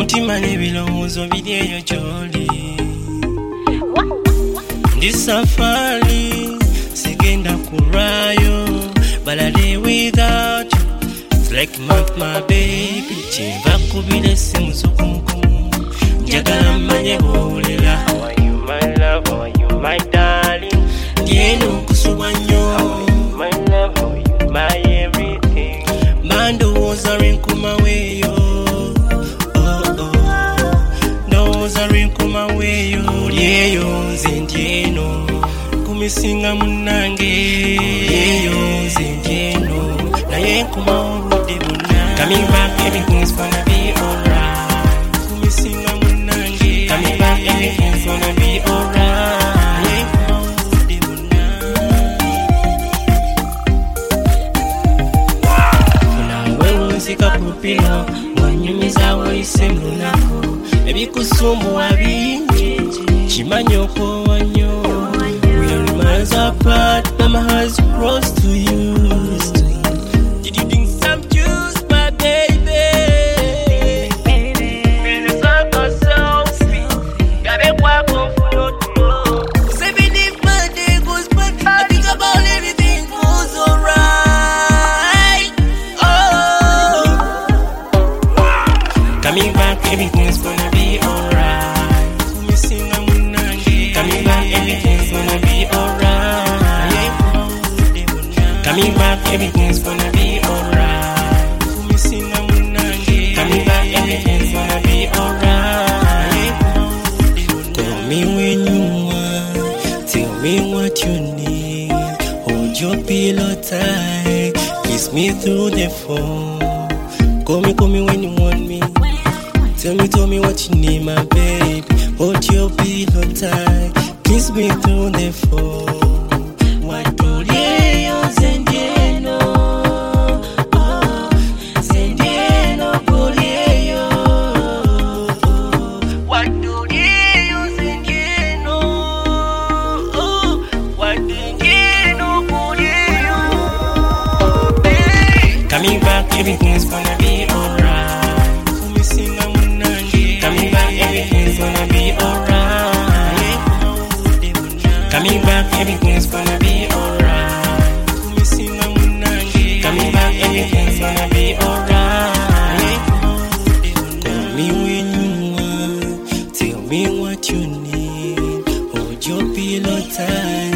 Omutima n'ebirowoozo biri eyo gy'oli. Ndi safari sigenda kulwayo, but I live without you. It's like my baby. Kyenva kubira essimu z'okumukumu, njagala mmanye bw'owulira. How are you my love, how are you my darling? Ndieno nkusubwa nnyo. How are you my love, how are you my everything? Mandowooza lwenkumaweeyo, ndowooza lwenkumaweeyo. Oli eyo nze ndyeno, kumisinga munnange. Oli eyo nze ndyeno, naye nkumawo obudde bonna. Coming back, everything's gonna be alright. Kumisinga munnange. Coming back, everything's gonna be alright. Naye nkumawo obudde bonna. Funawe wunzika ku ppilo, ng'onyumiza weyise mu lunaku. Ebikusumbuwa bingi, kimanyi okwowa nnyo. We are miles apart, but my heart's close to you. Did you drink some juice, my baby? Feel the circle so sweet. Gabe kwako fuyotulo. Even if my day goes bad, I think about everything goes alright. Oh, coming back, everything's gonna be alright. Kumisinga munnange. Coming back, everything's gonna be alright. Coming back, everything's gonna be alright. Kumisinga munnange. Coming back, everything's gonna be alright. Call me when you want, tell me what you need. Hold your pillow tight, kiss me through the phone. Call me when you want me. Tell me what you need, my babe. Hold your pillow tight, kiss me through the phone. Watulie yo zendieno, oh, zendieno kulie yo. Watulie yo zendieno, oh, watulieno kulie yo. Hey. Coming back, everything's gonna be alright. Kumisinga munnange. Coming back, everything's gonna be alright. Coming back, everything's gonna be alright. Kumisinga munnange. Coming back, everything's gonna be alright. Call me when you want, tell me what you need. Hold your pillow tight,